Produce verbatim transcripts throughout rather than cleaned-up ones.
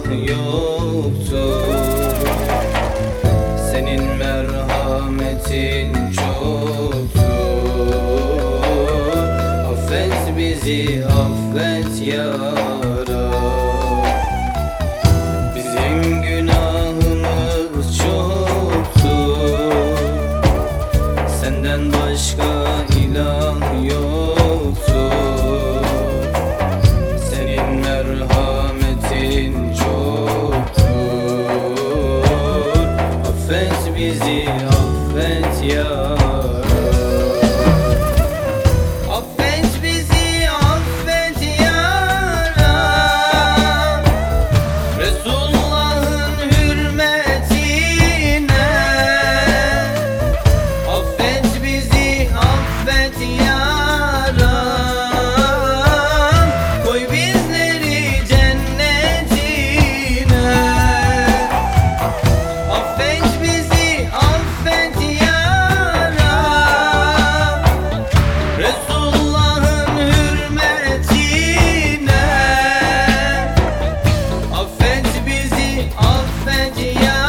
yoktur. Senin merhametin çoktur. Affet bizi, affet ya Rab. Bizim günahımız çoktur. Senden başka ilah yoktur. Senin merhametin çoktur. Affet bizi, affet ya Rab. Affet bizi, affet ya Rab. Resulullah'ın hürmetine. Affet bizi, affet ya Rab. Koy bizleri cennetine. Affet bizi, affet ya Rab. Resulullah'ın hürmetine. Affet bizi, affet ya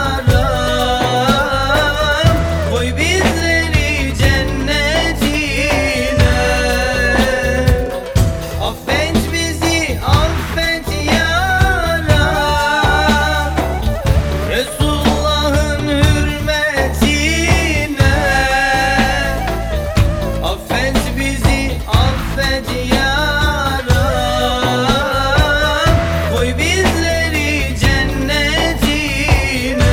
Rab. Koy bizleri cennetine. Affet bizi, affet ya Rab. Resulullah'ın hürmetine. Affet bizi, affet ya Rab. Koy bizleri cennetine.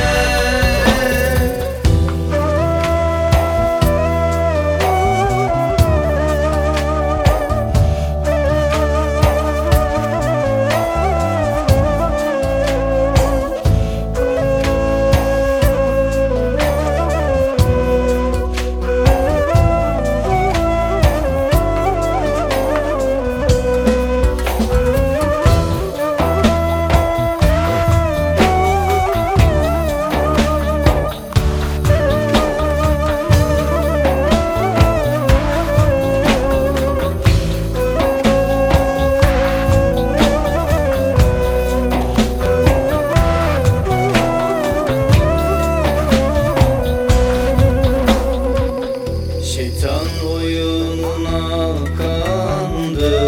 Şeytan oyununa kandı.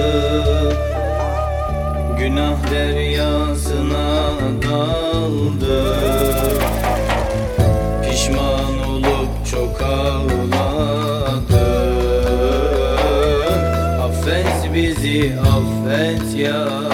Günah deryasına daldı. Pişman olup çok ağladı. Affet bizi, affet ya